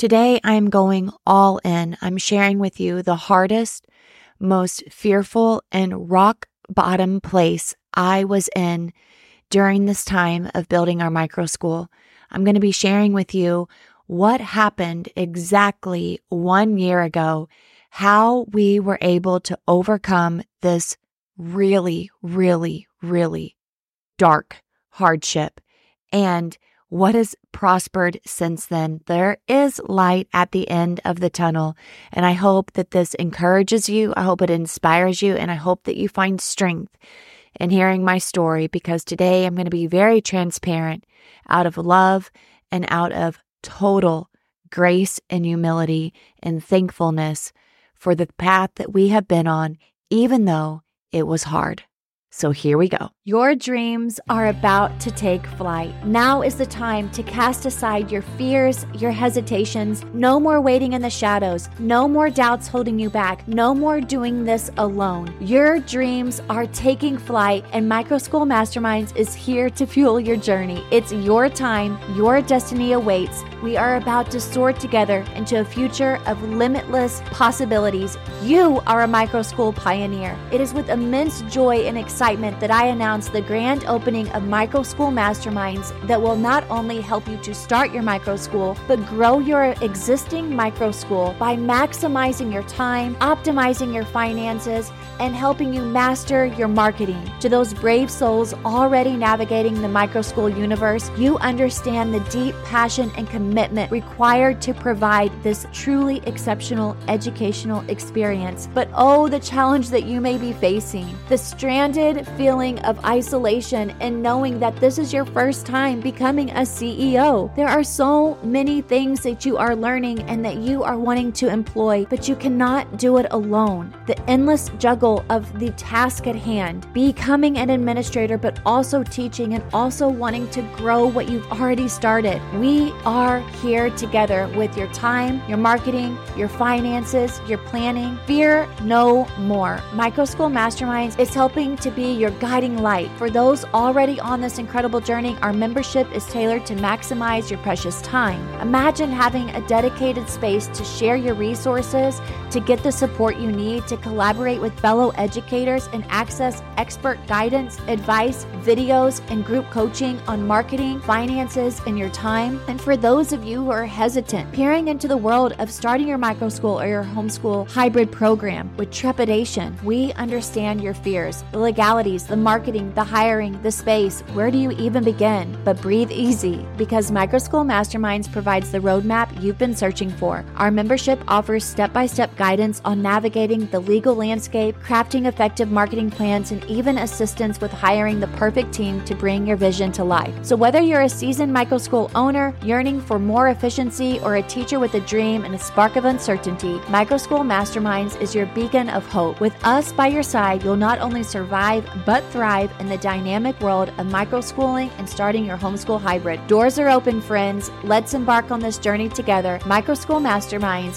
Today, I'm going all in. I'm sharing with you the hardest, most fearful, and rock bottom place I was in during this time of building our micro school. I'm going to be sharing with you what happened exactly 1 year ago, how we were able to overcome this really, really, really dark hardship, and what has prospered since then. There is light at the end of the tunnel, and I hope that this encourages you. I hope it inspires you, and I hope that you find strength in hearing my story, because today I'm going to be very transparent out of love and out of total grace and humility and thankfulness for the path that we have been on, even though it was hard. So here we go. Your dreams are about to take flight. Now is the time to cast aside your fears, your hesitations. No more waiting in the shadows. No more doubts holding you back. No more doing this alone. Your dreams are taking flight, and Micro School Masterminds is here to fuel your journey. It's your time. Your destiny awaits. We are about to soar together into a future of limitless possibilities. You are a micro school pioneer. It is with immense joy and excitement that I announce the grand opening of Micro School Masterminds that will not only help you to start your micro school, but grow your existing micro school by maximizing your time, optimizing your finances, and helping you master your marketing. To those brave souls already navigating the micro school universe, you understand the deep passion and commitment required to provide this truly exceptional educational experience. But oh, the challenge that you may be facing, the stranded feeling of isolation and knowing that this is your first time becoming a CEO. There are so many things that you are learning and that you are wanting to employ, but you cannot do it alone. The endless juggle of the task at hand, becoming an administrator, but also teaching and also wanting to grow what you've already started. We are here together with your time, your marketing, your finances, your planning. Fear no more. Micro School Masterminds is helping to be your guiding light. For those already on this incredible journey, our membership is tailored to maximize your precious time. Imagine having a dedicated space to share your resources, to get the support you need, to collaborate with fellow educators and access expert guidance, advice, videos, and group coaching on marketing, finances, and your time. And for those of you who are hesitant, peering into the world of starting your micro school or your homeschool hybrid program with trepidation, we understand your fears, the legalities, the marketing, the hiring, the space. Where do you even begin? But breathe easy, because Micro School Masterminds provides the roadmap you've been searching for. Our membership offers step-by-step guidance on navigating the legal landscape, crafting effective marketing plans, and even assistance with hiring the perfect team to bring your vision to life. So whether you're a seasoned micro school owner yearning for more efficiency or a teacher with a dream and a spark of uncertainty, Micro School Masterminds is your beacon of hope. With us by your side, you'll not only survive, but thrive in the dynamic world of micro schooling and starting your homeschool hybrid. Doors are open, friends. Let's embark on this journey together. Micro School Masterminds,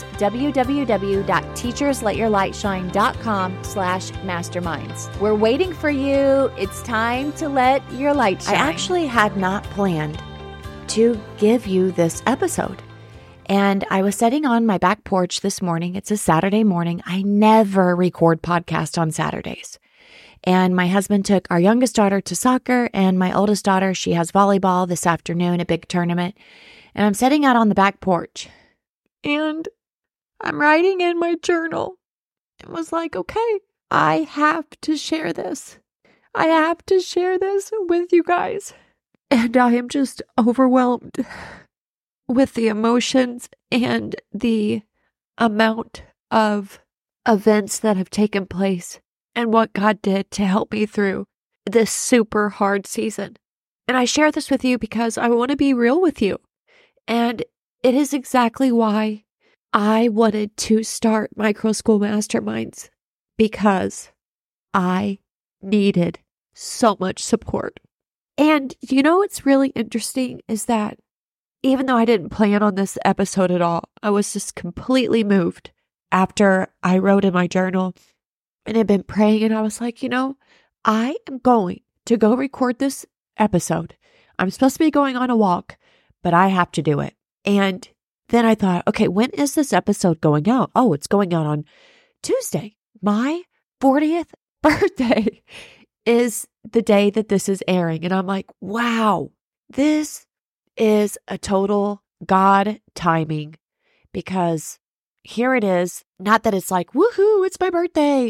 www.teachersletyourlightshine.com/masterminds. We're waiting for you. It's time to let your light shine. I actually had not planned to give you this episode. And I was sitting on my back porch this morning. It's a Saturday morning. I never record podcasts on Saturdays. And my husband took our youngest daughter to soccer, and my oldest daughter, she has volleyball this afternoon, a big tournament. And I'm sitting out on the back porch, and I'm writing in my journal. It was like, okay, I have to share this. I have to share this with you guys. And I am just overwhelmed with the emotions and the amount of events that have taken place and what God did to help me through this super hard season. And I share this with you because I want to be real with you. And it is exactly why I wanted to start Micro School Masterminds, because I needed so much support. And you know what's really interesting is that even though I didn't plan on this episode at all, I was just completely moved after I wrote in my journal and had been praying, and I was like, I am going to go record this episode. I'm supposed to be going on a walk, but I have to do it. And then I thought, okay, when is this episode going out? Oh, it's going out on Tuesday. My 40th birthday is the day that this is airing. And I'm like, wow, this is a total God timing, because here it is. Not that it's like, woohoo, it's my birthday.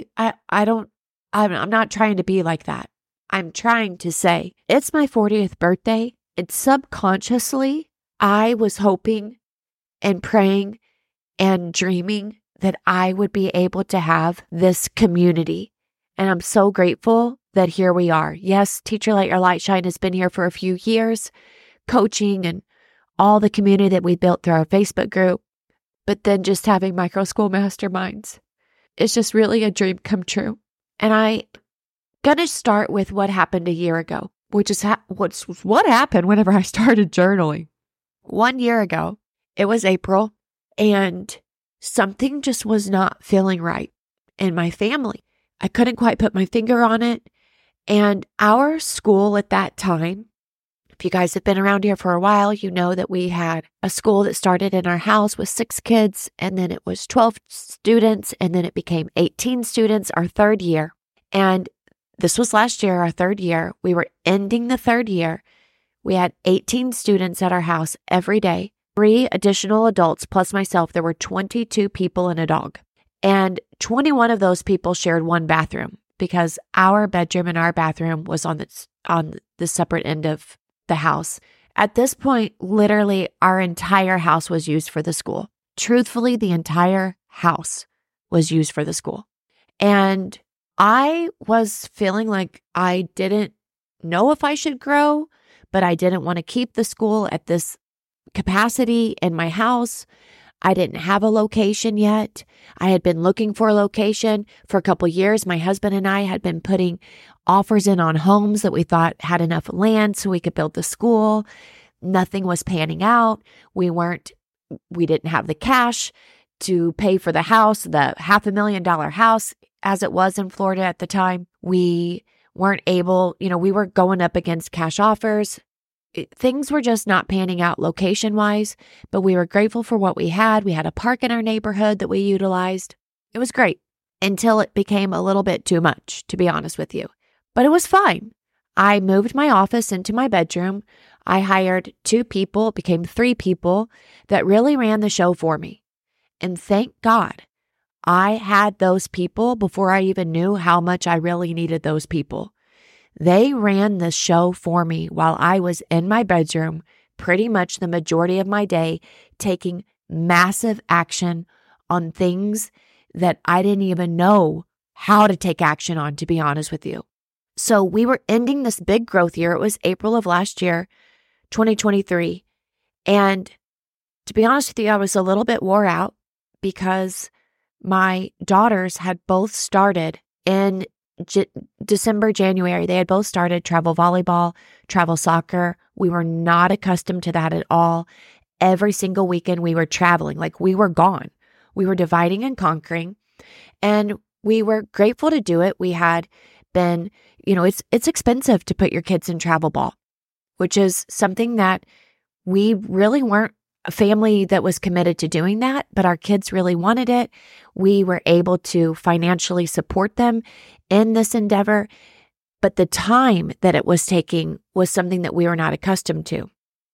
I'm not trying to be like that. I'm trying to say it's my 40th birthday. And subconsciously, I was hoping and praying and dreaming that I would be able to have this community. And I'm so grateful that here we are. Yes, Teacher Let Your Light Shine has been here for a few years, coaching and all the community that we built through our Facebook group. But then just having micro school masterminds, it's just really a dream come true. And I'm going to start with what happened a year ago, which is what happened whenever I started journaling. 1 year ago, it was April, and something just was not feeling right in my family. I couldn't quite put my finger on it. And our school at that time, if you guys have been around here for a while, you know that we had a school that started in our house with 6 kids, and then it was 12 students, and then it became 18 students our third year. And this was last year, our third year. We were ending the third year. We had 18 students at our house every day, 3 additional adults plus myself. There were 22 people and a dog. And 21 of those people shared one bathroom, because our bedroom and our bathroom was on the separate end of the house. At this point, literally our entire house was used for the school. Truthfully, the entire house was used for the school. And I was feeling like I didn't know if I should grow, but I didn't want to keep the school at this capacity in my house. I didn't have a location yet. I had been looking for a location for a couple years. My husband and I had been putting offers in on homes that we thought had enough land so we could build the school. Nothing was panning out. We didn't have the cash to pay for the house, the $500,000 house as it was in Florida at the time. We weren't able, we were going up against cash offers. Things were just not panning out location-wise, but we were grateful for what we had. We had a park in our neighborhood that we utilized. It was great until it became a little bit too much, to be honest with you. But it was fine. I moved my office into my bedroom. I hired 2 people, it became 3 people that really ran the show for me. And thank God I had those people before I even knew how much I really needed those people. They ran the show for me while I was in my bedroom pretty much the majority of my day, taking massive action on things that I didn't even know how to take action on, to be honest with you. So we were ending this big growth year. It was April of last year, 2023. And to be honest with you, I was a little bit wore out because my daughters had both started in December, January. They had both started travel volleyball, travel soccer. We were not accustomed to that at all. Every single weekend we were traveling, like we were gone. We were dividing and conquering, and we were grateful to do it. We had been, it's expensive to put your kids in travel ball, which is something that we really weren't a family that was committed to doing that, but our kids really wanted it. We were able to financially support them in this endeavor, but the time that it was taking was something that we were not accustomed to.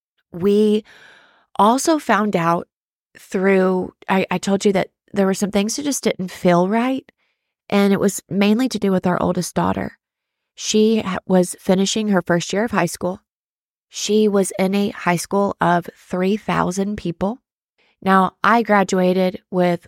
We also found out through, I told you that there were some things that just didn't feel right, and it was mainly to do with our oldest daughter. She was finishing her first year of high school. She was in a high school of 3,000 people. Now, I graduated with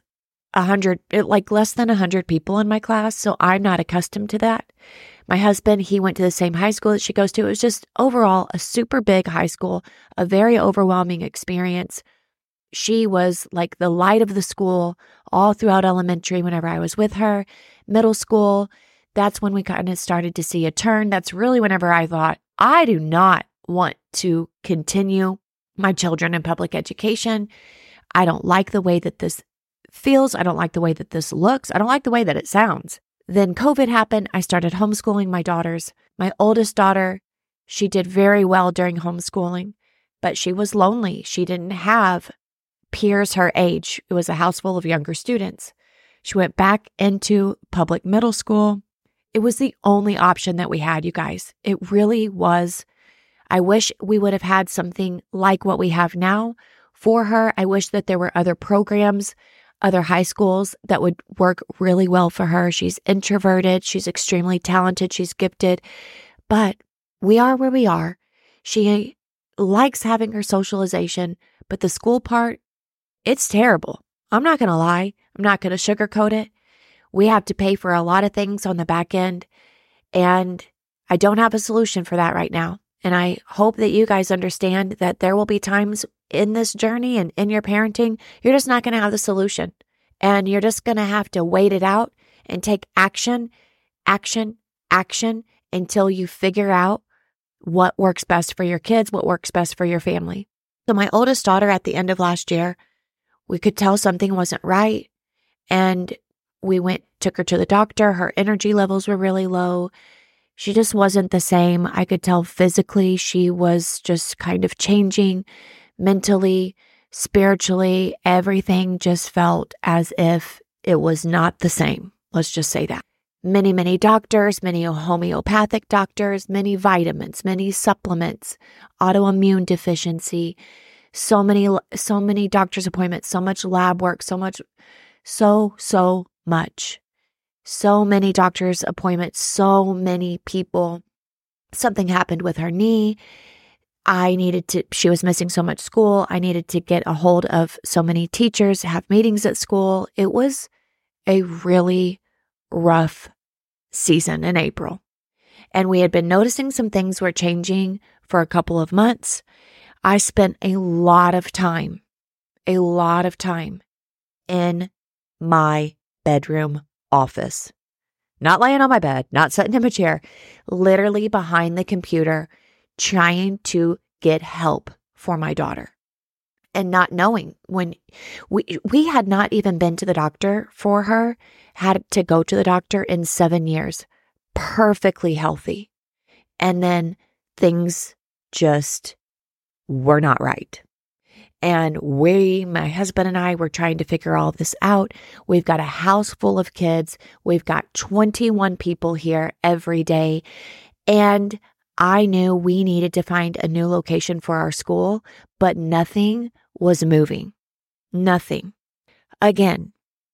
less than 100 people in my class, so I'm not accustomed to that. My husband, he went to the same high school that she goes to. It was just overall a super big high school, a very overwhelming experience. She was like the light of the school all throughout elementary whenever I was with her. Middle school, that's when we kind of started to see a turn. That's really whenever I thought, I do not want to continue my children in public education. I don't like the way that this feels. I don't like the way that this looks. I don't like the way that it sounds. Then COVID happened. I started homeschooling my daughters. My oldest daughter, she did very well during homeschooling, but she was lonely. She didn't have peers her age. It was a house full of younger students. She went back into public middle school. It was the only option that we had, you guys. It really was. I wish we would have had something like what we have now for her. I wish that there were other programs, other high schools that would work really well for her. She's introverted. She's extremely talented. She's gifted. But we are where we are. She likes having her socialization, but the school part, it's terrible. I'm not going to lie. I'm not going to sugarcoat it. We have to pay for a lot of things on the back end, and I don't have a solution for that right now. And I hope that you guys understand that there will be times in this journey and in your parenting, you're just not going to have the solution. And you're just going to have to wait it out and take action until you figure out what works best for your kids, what works best for your family. So my oldest daughter, at the end of last year, we could tell something wasn't right. And we took her to the doctor. Her energy levels were really low. She just wasn't the same. I could tell physically she was just kind of changing mentally, spiritually. Everything just felt as if it was not the same. Let's just say that. Many doctors, many homeopathic doctors, many vitamins, many supplements, autoimmune deficiency, so many doctor's appointments, so much lab work, so much. So many doctor's appointments, so many people. Something happened with her knee. She was missing so much school. I needed to get a hold of so many teachers, have meetings at school. It was a really rough season in April. And we had been noticing some things were changing for a couple of months. I spent a lot of time in my bedroom office. Not laying on my bed, not sitting in a chair, literally behind the computer, trying to get help for my daughter. And not knowing when we had not even been to the doctor for her, had to go to the doctor in 7 years, perfectly healthy. And then things just were not right. And my husband and I were trying to figure all of this out. We've got a house full of kids. We've got 21 people here every day. And I knew we needed to find a new location for our school, but nothing was moving. Nothing. Again,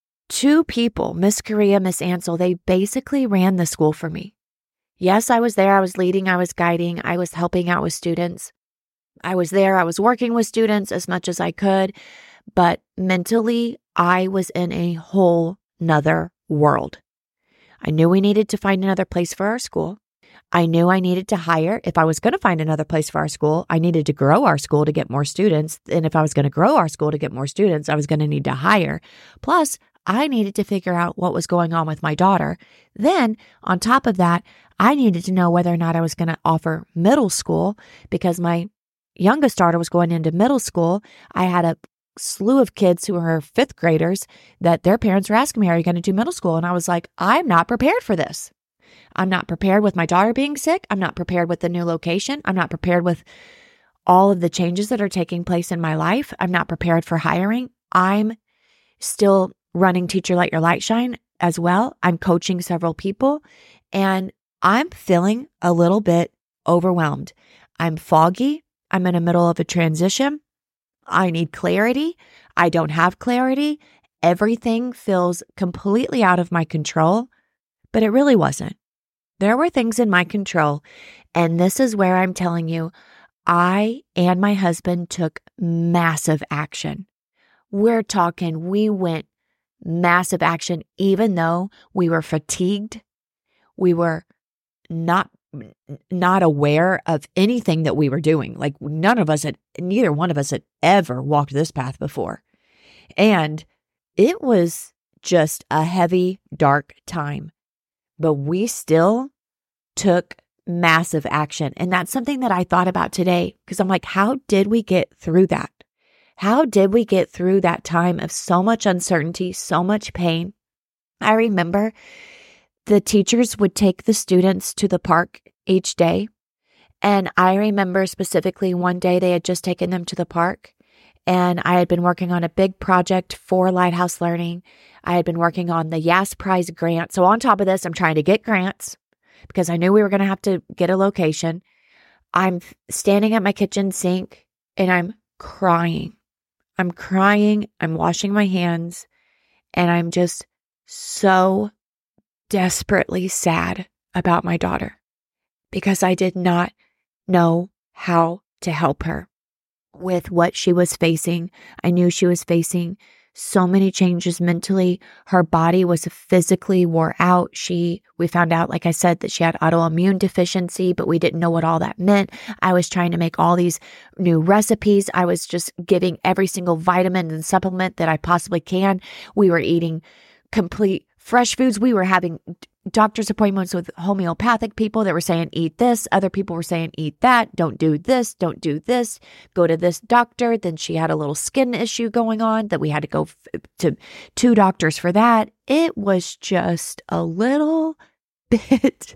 2 people, Miss Correa, Miss Ansel, they basically ran the school for me. Yes, I was there. I was leading. I was guiding. I was helping out with students. I was there. I was working with students as much as I could, but mentally, I was in a whole nother world. I knew we needed to find another place for our school. I knew I needed to hire. If I was going to find another place for our school, I needed to grow our school to get more students. And if I was going to grow our school to get more students, I was going to need to hire. Plus, I needed to figure out what was going on with my daughter. Then, on top of that, I needed to know whether or not I was going to offer middle school because my youngest daughter was going into middle school. I had a slew of kids who were 5th graders that their parents were asking me, are you going to do middle school? And I was like, I'm not prepared for this. I'm not prepared with my daughter being sick. I'm not prepared with the new location. I'm not prepared with all of the changes that are taking place in my life. I'm not prepared for hiring. I'm still running Teacher Let Your Light Shine as well. I'm coaching several people and I'm feeling a little bit overwhelmed. I'm foggy. I'm in the middle of a transition. I need clarity. I don't have clarity. Everything feels completely out of my control, but it really wasn't. There were things in my control, and this is where I'm telling you, I and my husband took massive action. We're talking, we went massive action, even though we were fatigued. We were not aware of anything that we were doing. Like neither one of us had ever walked this path before. And it was just a heavy, dark time. But we still took massive action. And that's something that I thought about today because I'm like, how did we get through that? How did we get through that time of so much uncertainty, so much pain? I remember the teachers would take the students to the park each day. And I remember specifically one day they had just taken them to the park And I had been working on a big project for Lighthouse Learning. I had been working on the YAS Prize grant. So on top of this, I'm trying to get grants because I knew we were going to have to get a location. I'm standing at my kitchen sink and I'm crying. I'm crying. I'm washing my hands and I'm just so desperately sad about my daughter because I did not know how to help her with what she was facing. I knew she was facing so many changes mentally. Her body was physically wore out. We found out, like I said, that she had autoimmune deficiency, but we didn't know what all that meant. I was trying to make all these new recipes. I was just giving every single vitamin and supplement that I possibly can. We were eating complete fresh foods. We were having doctor's appointments with homeopathic people that were saying, eat this. Other people were saying, eat that. Don't do this. Don't do this. Go to this doctor. Then she had a little skin issue going on that we had to go to 2 doctors for that. It was just a little bit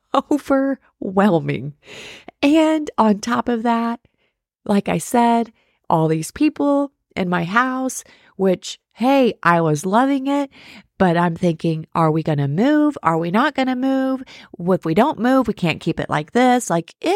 overwhelming. And on top of that, like I said, all these people in my house, which, hey, I was loving it. But I'm thinking, are we going to move? Are we not going to move? If we don't move, we can't keep it like this.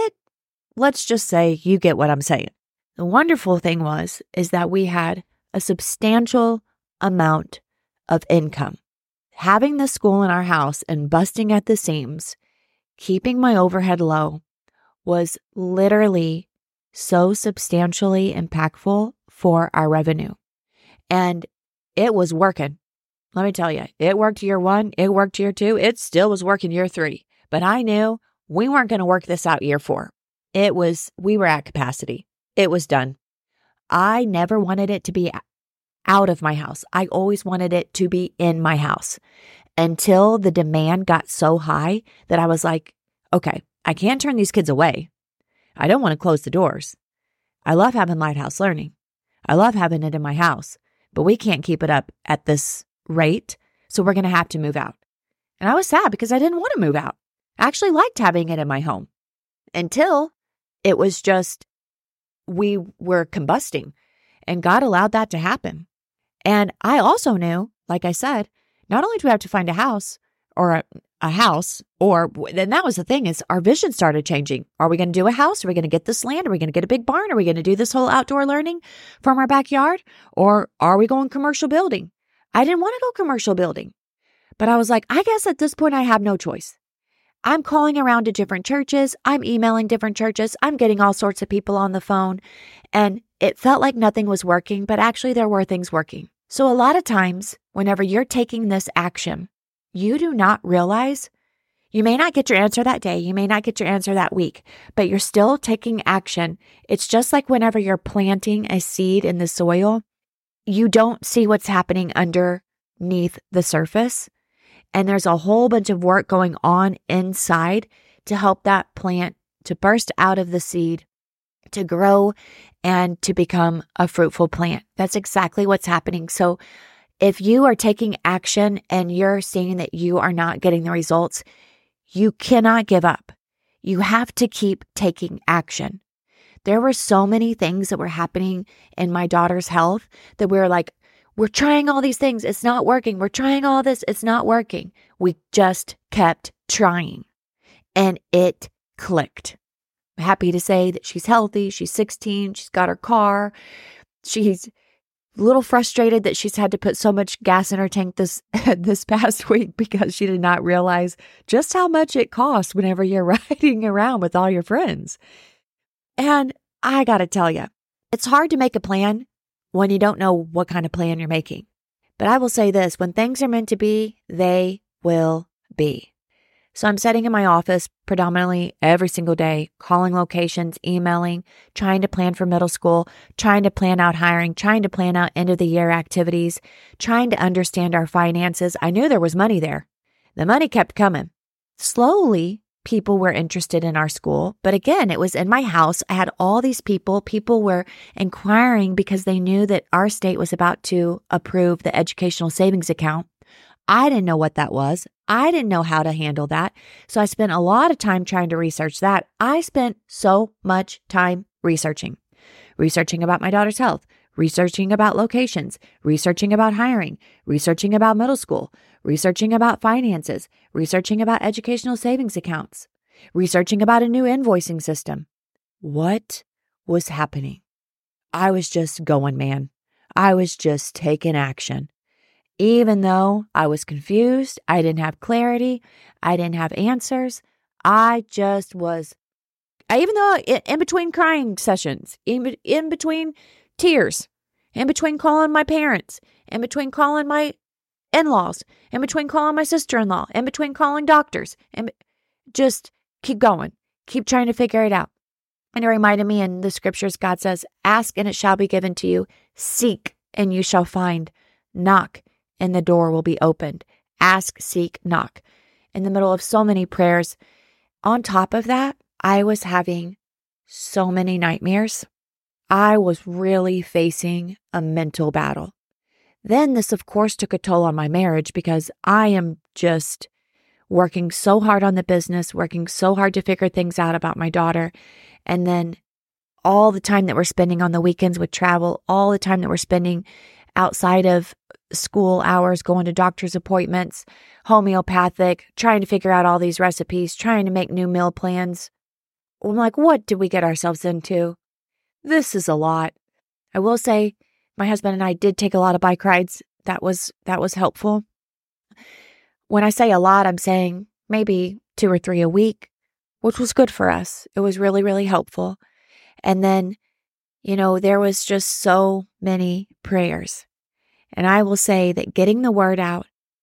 Let's just say you get what I'm saying. The wonderful thing is that we had a substantial amount of income. Having the school in our house and busting at the seams, keeping my overhead low was literally so substantially impactful for our revenue. And it was working. Let me tell you, it worked year 1, it worked year 2, it still was working year 3. But I knew we weren't going to work this out year 4. We were at capacity. It was done. I never wanted it to be out of my house. I always wanted it to be in my house until the demand got so high that I was like, okay, I can't turn these kids away. I don't want to close the doors. I love having Lighthouse Learning. I love having it in my house, but we can't keep it up at this rate, so we're going to have to move out. And I was sad because I didn't want to move out. I actually liked having it in my home until it was just, we were combusting and God allowed that to happen. And I also knew, like I said, not only do we have to find a house, then that was the thing is our vision started changing. Are we going to do a house? Are we going to get this land? Are we going to get a big barn? Are we going to do this whole outdoor learning from our backyard? Or are we going commercial building? I didn't want to go commercial building, but I was like, I guess at this point I have no choice. I'm calling around to different churches. I'm emailing different churches. I'm getting all sorts of people on the phone, and it felt like nothing was working, but actually there were things working. So a lot of times, whenever you're taking this action, you do not realize you may not get your answer that day. You may not get your answer that week, but you're still taking action. It's just like whenever you're planting a seed in the soil, you don't see what's happening underneath the surface. And there's a whole bunch of work going on inside to help that plant to burst out of the seed, to grow, and to become a fruitful plant. That's exactly what's happening. So if you are taking action and you're seeing that you are not getting the results, you cannot give up. You have to keep taking action. There were so many things that were happening in my daughter's health that we were like, we're trying all these things. It's not working. We're trying all this. It's not working. We just kept trying and it clicked. I'm happy to say that she's healthy. She's 16. She's got her car. She's a little frustrated that she's had to put so much gas in her tank this past week because she did not realize just how much it costs whenever you're riding around with all your friends. And I got to tell you, it's hard to make a plan when you don't know what kind of plan you're making. But I will say this, when things are meant to be, they will be. So I'm sitting in my office predominantly every single day, calling locations, emailing, trying to plan for middle school, trying to plan out hiring, trying to plan out end of the year activities, trying to understand our finances. I knew there was money there. The money kept coming. Slowly, people were interested in our school. But again, it was in my house. I had all these people. People were inquiring because they knew that our state was about to approve the educational savings account. I didn't know what that was. I didn't know how to handle that. So I spent a lot of time trying to research that. I spent so much time researching about my daughter's health, researching about locations, researching about hiring, researching about middle school, researching about finances, researching about educational savings accounts, researching about a new invoicing system. What was happening? I was just going, man. I was just taking action. Even though I was confused, I didn't have clarity, I didn't have answers, I just was, even though in between crying sessions, in between tears, in between calling my parents, in between calling my in-laws, in between calling my sister-in-law, in between calling doctors, and just keep going, keep trying to figure it out. And it reminded me in the scriptures, God says, ask and it shall be given to you, seek and you shall find, knock and the door will be opened. Ask, seek, knock. In the middle of so many prayers. On top of that, I was having so many nightmares. I was really facing a mental battle. Then this, of course, took a toll on my marriage because I am just working so hard on the business, working so hard to figure things out about my daughter. And then all the time that we're spending on the weekends with travel, all the time that we're spending outside of school hours, going to doctor's appointments, homeopathic, trying to figure out all these recipes, trying to make new meal plans. I'm like, what did we get ourselves into? This is a lot. I will say my husband and I did take a lot of bike rides. That was helpful. When I say a lot, I'm saying maybe 2 or 3 a week, which was good for us. It was really, really helpful. And then, there was just so many prayers. And I will say that getting the word out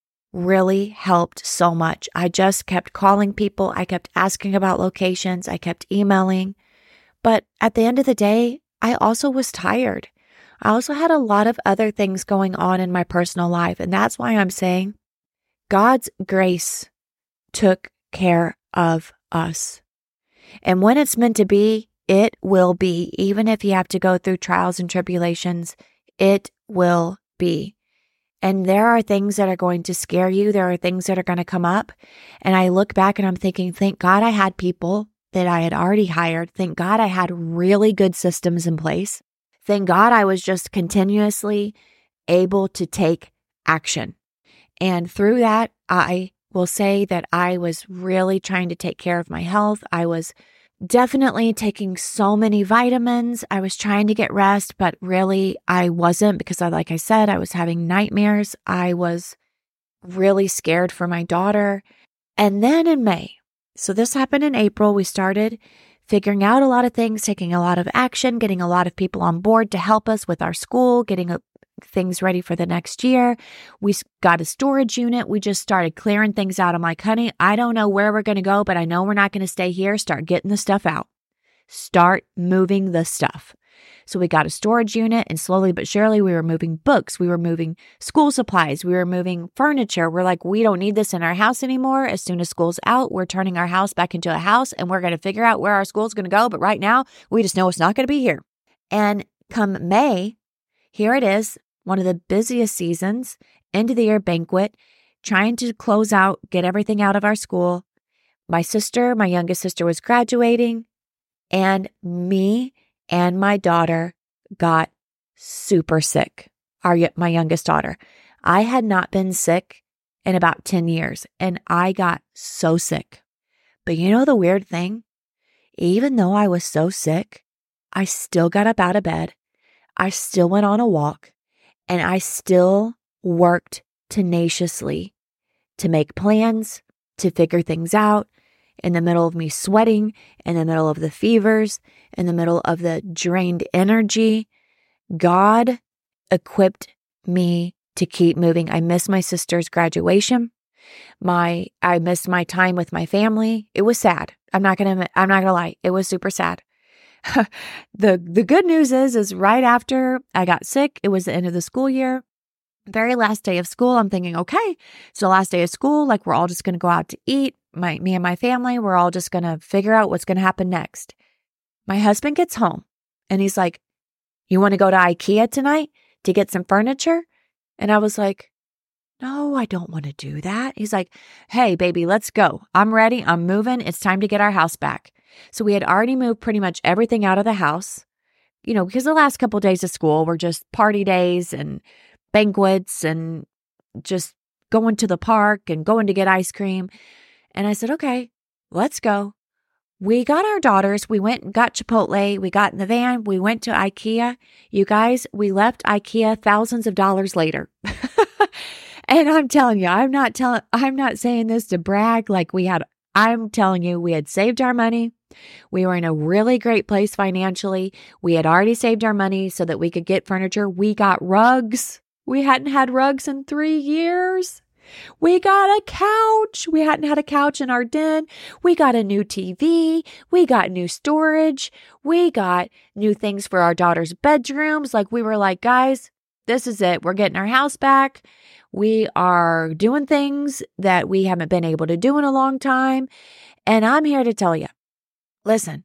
really helped so much. I just kept calling people. I kept asking about locations. I kept emailing. But at the end of the day, I also was tired. I also had a lot of other things going on in my personal life. And that's why I'm saying God's grace took care of us. And when it's meant to be, it will be. Even if you have to go through trials and tribulations, it will be. And there are things that are going to scare you. There are things that are going to come up. And I look back and I'm thinking, thank God I had people that I had already hired. Thank God I had really good systems in place. Thank God I was just continuously able to take action. And through that, I will say that I was really trying to take care of my health. I was definitely taking so many vitamins. I was trying to get rest, but really I wasn't because like I said, I was having nightmares. I was really scared for my daughter. And then in May, so this happened in April, we started figuring out a lot of things, taking a lot of action, getting a lot of people on board to help us with our school, getting things ready for the next year. We got a storage unit. We just started clearing things out. I'm like, honey, I don't know where we're going to go, but I know we're not going to stay here. Start getting the stuff out. Start moving the stuff. So we got a storage unit, and slowly but surely we were moving books. We were moving school supplies. We were moving furniture. We're like, we don't need this in our house anymore. As soon as school's out, we're turning our house back into a house, and we're going to figure out where our school's going to go. But right now, we just know it's not going to be here. And come May, here it is, one of the busiest seasons, end of the year banquet, trying to close out, get everything out of our school. My youngest sister was graduating, and me and my daughter got super sick. My youngest daughter. I had not been sick in about 10 years, and I got so sick. But you know the weird thing? Even though I was so sick, I still got up out of bed. I still went on a walk. And I still worked tenaciously to make plans, to figure things out, in the middle of me sweating, in the middle of the fevers, in the middle of the drained energy. God equipped me to keep moving. I missed my sister's graduation. I missed my time with my family. It was sad. I'm not gonna lie. It was super sad. The good news is right after I got sick, it was the end of the school year. Very last day of school, I'm thinking, okay, so last day of school, like we're all just going to go out to eat. Me and my family, we're all just going to figure out what's going to happen next. My husband gets home and he's like, you want to go to IKEA tonight to get some furniture? And I was like, no, I don't want to do that. He's like, hey, baby, let's go. I'm ready. I'm moving. It's time to get our house back. So we had already moved pretty much everything out of the house. because the last couple of days of school were just party days and banquets and just going to the park and going to get ice cream. And I said, okay, let's go. We got our daughters. We went and got Chipotle. We got in the van. We went to IKEA. You guys, we left IKEA thousands of dollars later. And I'm telling you, I'm not saying this to brag I'm telling you, we had saved our money. We were in a really great place financially. We had already saved our money so that we could get furniture. We got rugs. We hadn't had rugs in 3 years. We got a couch. We hadn't had a couch in our den. We got a new TV. We got new storage. We got new things for our daughter's bedrooms. We were like, guys, this is it. We're getting our house back. We are doing things that we haven't been able to do in a long time. And I'm here to tell you, listen,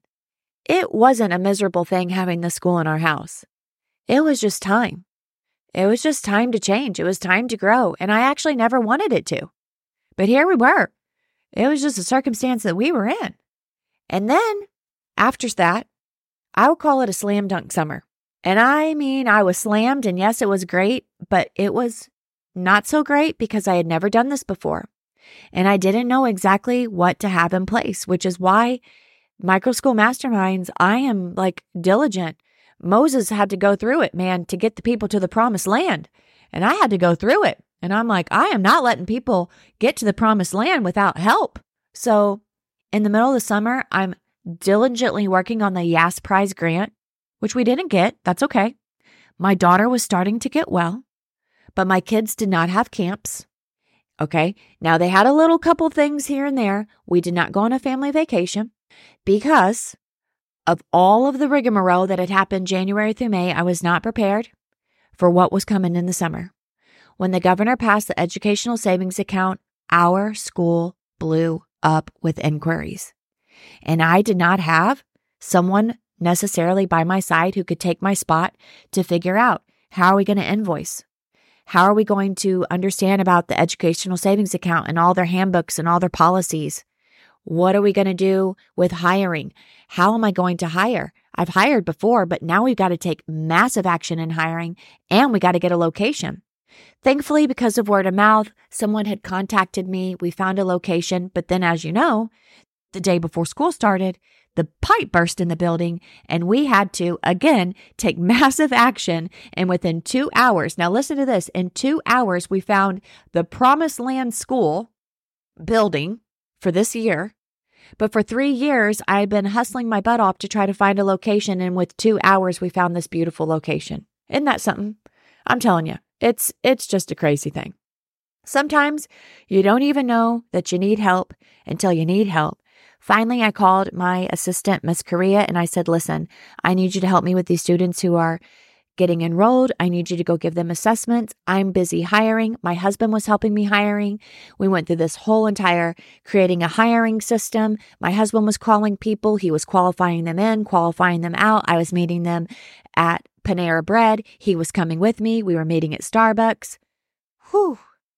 it wasn't a miserable thing having the school in our house. It was just time. It was just time to change. It was time to grow. And I actually never wanted it to. But here we were. It was just a circumstance that we were in. And then after that, I would call it a slam dunk summer. And I mean, I was slammed, and yes, it was great, but it was not so great because I had never done this before. And I didn't know exactly what to have in place, which is why Micro School Masterminds, I am diligent. Moses had to go through it, man, to get the people to the promised land. And I had to go through it. And I'm like, I am not letting people get to the promised land without help. So in the middle of the summer, I'm diligently working on the YAS Prize grant, which we didn't get. That's okay. My daughter was starting to get well, but my kids did not have camps. Okay. Now they had a little couple things here and there. We did not go on a family vacation because of all of the rigmarole that had happened January through May. I was not prepared for what was coming in the summer. When the governor passed the educational savings account, our school blew up with inquiries. And I did not have someone necessarily by my side who could take my spot to figure out, how are we going to invoice? How are we going to understand about the educational savings account and all their handbooks and all their policies? What are we going to do with hiring? How am I going to hire? I've hired before, but now we've got to take massive action in hiring, and we got to get a location. Thankfully, because of word of mouth, someone had contacted me. We found a location, but then as you know, the day before school started, the pipe burst in the building, and we had to, again, take massive action. And within 2 hours, now listen to this, in 2 hours, we found the Promised Land School building for this year. But for 3 years, I had been hustling my butt off to try to find a location. And with 2 hours, we found this beautiful location. Isn't that something? I'm telling you, it's just a crazy thing. Sometimes you don't even know that you need help until you need help. Finally, I called my assistant, Miss Korea, and I said, listen, I need you to help me with these students who are getting enrolled. I need you to go give them assessments. I'm busy hiring. My husband was helping me hiring. We went through this whole entire creating a hiring system. My husband was calling people. He was qualifying them in, qualifying them out. I was meeting them at Panera Bread. He was coming with me. We were meeting at Starbucks. Whew.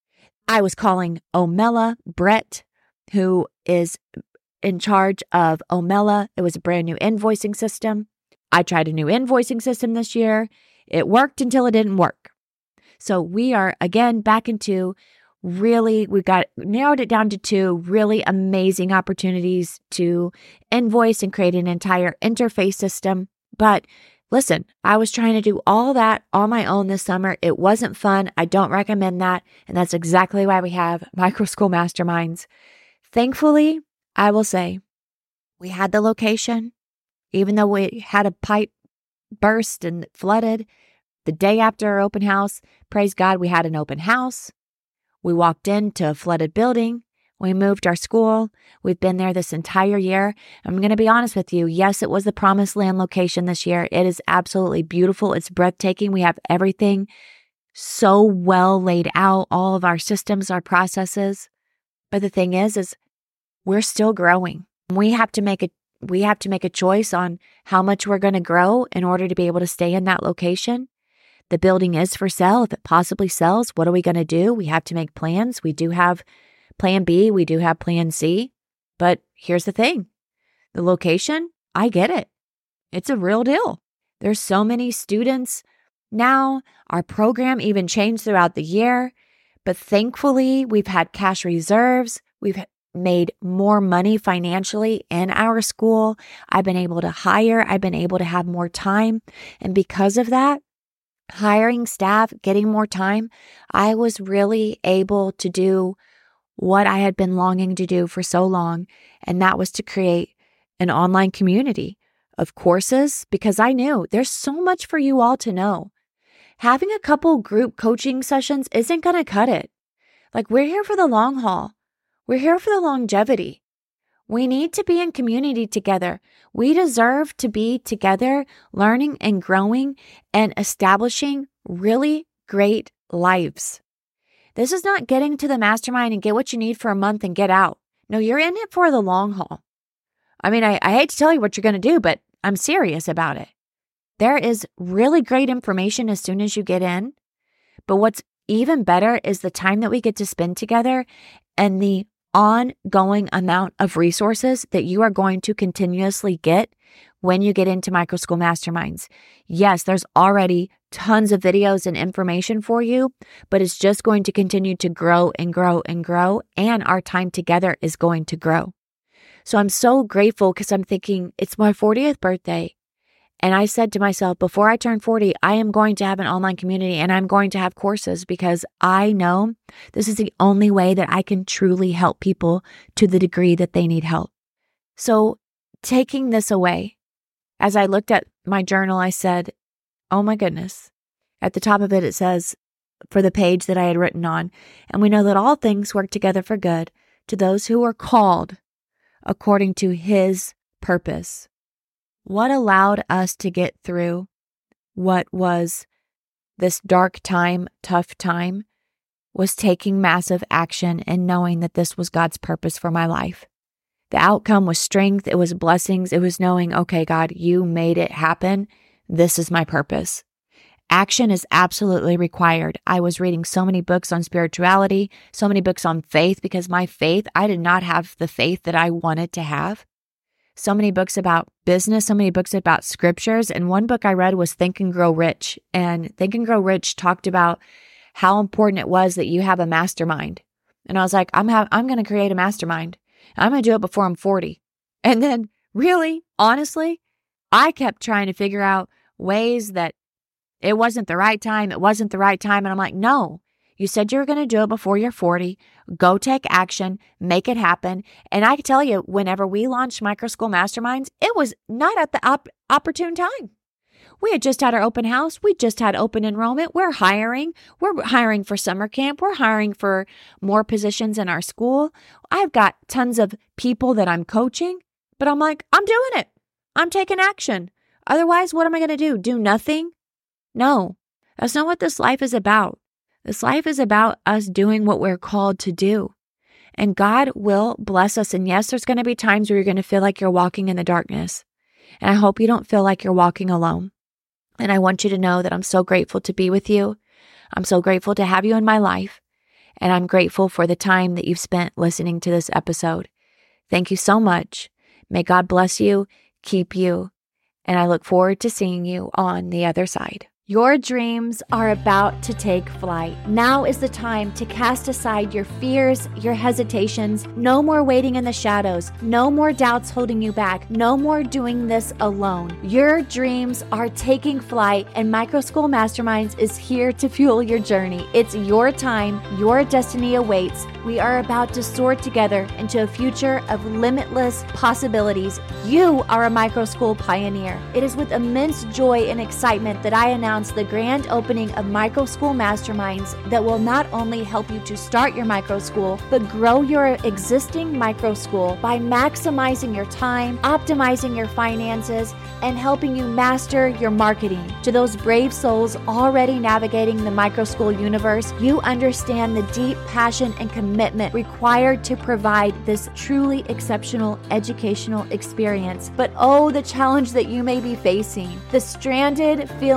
I was calling Omella Brett, who is in charge of Omella. It was a brand new invoicing system. I tried a new invoicing system this year. It worked until it didn't work. So we are again back into we've got narrowed it down to 2 really amazing opportunities to invoice and create an entire interface system. But listen, I was trying to do all that on my own this summer. It wasn't fun. I don't recommend that. And that's exactly why we have Micro School Masterminds. Thankfully, I will say we had the location, even though we had a pipe burst and flooded the day after our open house. Praise God, we had an open house. We walked into a flooded building. We moved our school. We've been there this entire year. I'm going to be honest with you. Yes, it was the Promised Land location this year. It is absolutely beautiful. It's breathtaking. We have everything so well laid out, all of our systems, our processes. But the thing is we're still growing. We have to make a choice on how much we're going to grow in order to be able to stay in that location. The building is for sale. If it possibly sells, what are we going to do? We have to make plans. We do have plan B. We do have plan C. But here's the thing. The location, I get it. It's a real deal. There's so many students now. Our program even changed throughout the year, but thankfully we've had cash reserves. We've made more money financially in our school. I've been able to hire. I've been able to have more time. And because of that, hiring staff, getting more time, I was really able to do what I had been longing to do for so long. And that was to create an online community of courses, because I knew there's so much for you all to know. Having a couple group coaching sessions isn't going to cut it. Like, we're here for the long haul. We're here for the longevity. We need to be in community together. We deserve to be together, learning and growing and establishing really great lives. This is not getting to the mastermind and get what you need for a month and get out. No, you're in it for the long haul. I mean, I hate to tell you what you're going to do, but I'm serious about it. There is really great information as soon as you get in. But what's even better is the time that we get to spend together and the ongoing amount of resources that you are going to continuously get when you get into Micro School Masterminds. Yes, there's already tons of videos and information for you, but it's just going to continue to grow and grow and grow, and our time together is going to grow. So I'm so grateful because I'm thinking it's my 40th birthday. And I said to myself, before I turn 40, I am going to have an online community and I'm going to have courses, because I know this is the only way that I can truly help people to the degree that they need help. So taking this away, as I looked at my journal, I said, oh my goodness. At the top of it, it says, for the page that I had written on, and we know that all things work together for good to those who are called according to His purpose. What allowed us to get through what was this dark time, tough time, was taking massive action and knowing that this was God's purpose for my life. The outcome was strength. It was blessings. It was knowing, okay, God, you made it happen. This is my purpose. Action is absolutely required. I was reading so many books on spirituality, so many books on faith, because my faith, I did not have the faith that I wanted to have. So many books about business, so many books about scriptures. And one book I read was Think and Grow Rich. And Think and Grow Rich talked about how important it was that you have a mastermind. And I was like, I'm going to create a mastermind. I'm going to do it before I'm 40. And then really, honestly, I kept trying to figure out ways that it wasn't the right time. It wasn't the right time. And I'm like, no, you said you were going to do it before you're 40. Go take action, make it happen. And I can tell you, whenever we launched Micro School Masterminds, it was not at the opportune time. We had just had our open house. We just had open enrollment. We're hiring. We're hiring for summer camp. We're hiring for more positions in our school. I've got tons of people that I'm coaching, but I'm like, I'm doing it. I'm taking action. Otherwise, what am I going to do? Do nothing? No, that's not what this life is about. This life is about us doing what we're called to do. And God will bless us. And yes, there's going to be times where you're going to feel like you're walking in the darkness. And I hope you don't feel like you're walking alone. And I want you to know that I'm so grateful to be with you. I'm so grateful to have you in my life. And I'm grateful for the time that you've spent listening to this episode. Thank you so much. May God bless you, keep you, and I look forward to seeing you on the other side. Your dreams are about to take flight. Now is the time to cast aside your fears, your hesitations. No more waiting in the shadows. No more doubts holding you back. No more doing this alone. Your dreams are taking flight, and Micro School Masterminds is here to fuel your journey. It's your time. Your destiny awaits. We are about to soar together into a future of limitless possibilities. You are a micro school pioneer. It is with immense joy and excitement that I announce the grand opening of Micro School Masterminds that will not only help you to start your micro school, but grow your existing micro school by maximizing your time, optimizing your finances, and helping you master your marketing. To those brave souls already navigating the micro school universe, you understand the deep passion and commitment required to provide this truly exceptional educational experience. But oh, the challenge that you may be facing, the stranded feeling of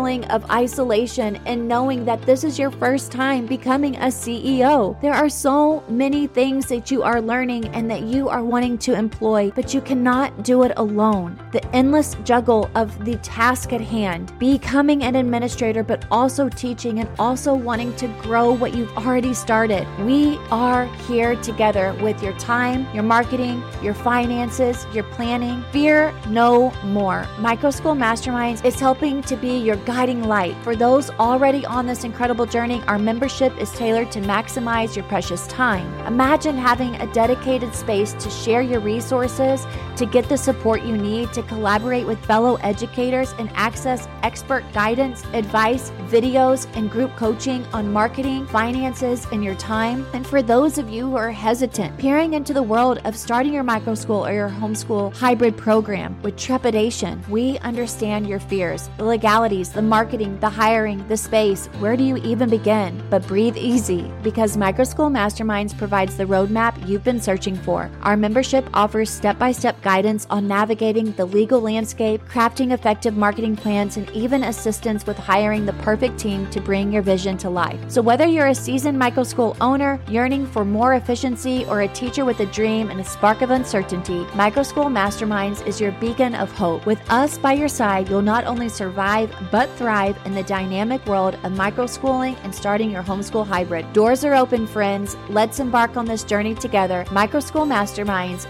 isolation and knowing that this is your first time becoming a CEO. There are so many things that you are learning and that you are wanting to employ, but you cannot do it alone. The endless juggle of the task at hand, becoming an administrator, but also teaching and also wanting to grow what you've already started. We are here together with your time, your marketing, your finances, your planning. Fear no more. Microschool Masterminds is helping to be your guiding light. For those already on this incredible journey, our membership is tailored to maximize your precious time. Imagine having a dedicated space to share your resources, to get the support you need, to collaborate with fellow educators and access expert guidance, advice, videos, and group coaching on marketing, finances, and your time. And for those of you who are hesitant, peering into the world of starting your microschool or your homeschool hybrid program with trepidation, we understand your fears, the legalities, the marketing, the hiring, the space. Where do you even begin? But breathe easy, because Microschool Masterminds provides the roadmap you've been searching for. Our membership offers step-by-step guidance on navigating the legal landscape, crafting effective marketing plans, and even assistance with hiring the perfect team to bring your vision to life. So whether you're a seasoned microschool owner yearning for more efficiency or a teacher with a dream and a spark of uncertainty, Microschool Masterminds is your beacon of hope. With us by your side, you'll not only survive but thrive in the dynamic world of microschooling and starting your homeschool hybrid. Doors are open, friends. Let's embark on this journey together. Microschool Masterminds,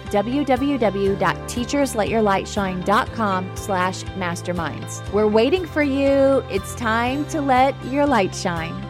www.teachersletyourlightshine.com/masterminds. We're waiting for you. It's time to let your light shine.